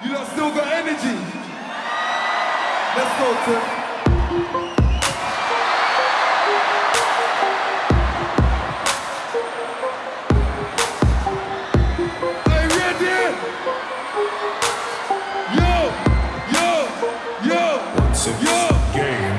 You lot still got energy. Let's go, Tim. Are you ready? Yo. Game.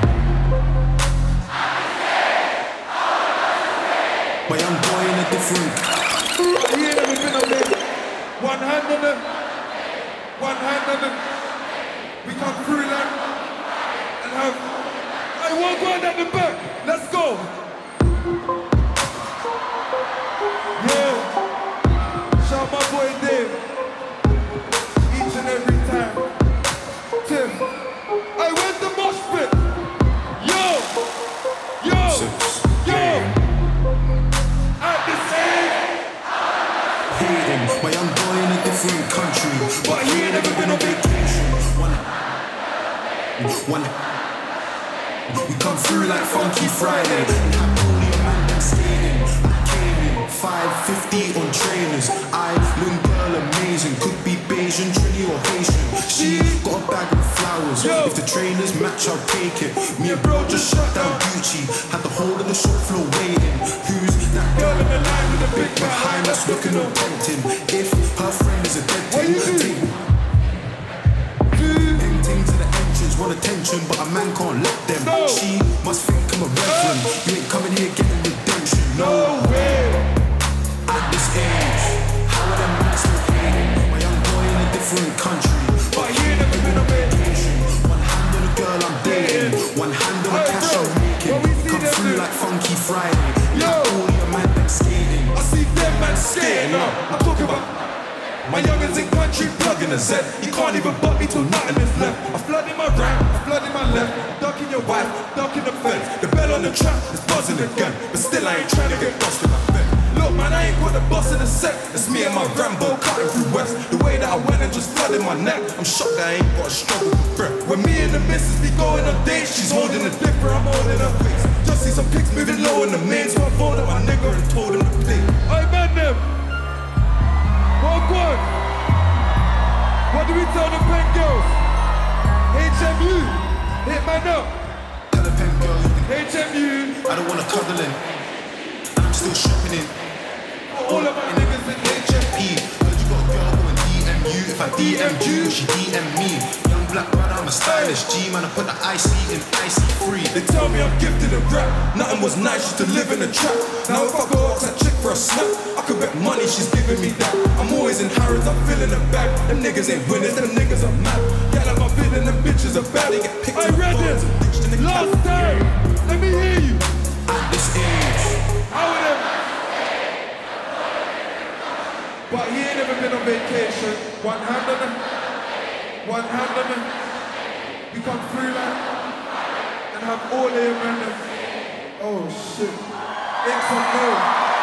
My young boy in a different. He ain't never been on there. One hand on them. One hand on them. We come through like and have. I won't go at the back. Let's go. Yeah. Shout my boy Dave. Each and every time. Tim. I went the mosh pit. Yo. At this age. Hating, my young boy in a different country, but he ain't never been on vacation. One. We come through like Funky Friday. Only a man that's skating. I came in 550 on trainers. Island girl amazing. Could be Bayesian, Trini or Haitian. She got a bag of flowers. Yo. If the trainers match, I'll take it. Me and bro just shut down Gucci. Had the whole of the shop floor waiting. Who's that girl in the line with the big behind us looking all tempting? If her friend is a dead What you thing, do? ting to the entrance, want attention, but a man can't let them. No. She must think I'm a reverend. You ain't coming here getting redemption. No way. At this age, how are them men still hating? My young boy in a different country, but he ain't never been on vacation. One hand on the girl I'm dating, one hand on the Hey, cash bro, I'm making. what we see Come them through do? like Funky Friday. Yo. Only a man that's skating. I see them man skating up. I'm talking about my youngins in country plugging a Z. You can't even butt me till nothing is left. I'm flooding my right, I'm flooding my left. Ducking your wife, ducking the fence. The bell on the trap is buzzing again. But still I ain't trying to get busted my bed. Look man, I ain't got the boss in the set. It's me and my Rambo cutting through West. The way that I went and just flooded my neck. I'm shocked that I ain't got a struggle with breath. When me and the missus be going on dates, she's holding a dipper, I'm holding her face. Just see some pics moving low in the main, so I phoned up my nigga and told him to play. I met them. What? What do we tell the pen girls? HMU, hit man up. Tell the pen girl, HMU, I don't wanna cuddle in. I'm still shopping in. all of my niggas in HMU. Heard you got a girl going DM you. If I DM'd you, she DM me. Young black brother, I'm a stylish G man. I put the IC in icy free. They tell me I'm gifted in rap. Nothing was nice, used to live in a trap. Now if I go ask that chick for a snap, I could bet money she's giving me that. I'm always in Harrods, I'm feeling the back. Them niggas ain't winners, them niggas are mad. Yeah, like my vid and them bitches are bad. They get picked up phones and ditched in the last time. Let me hear you. At this age, How are them? But he ain't never been on vacation. One hand on him. One hand on him. We come through like and have all the men. Oh shit. It's a no.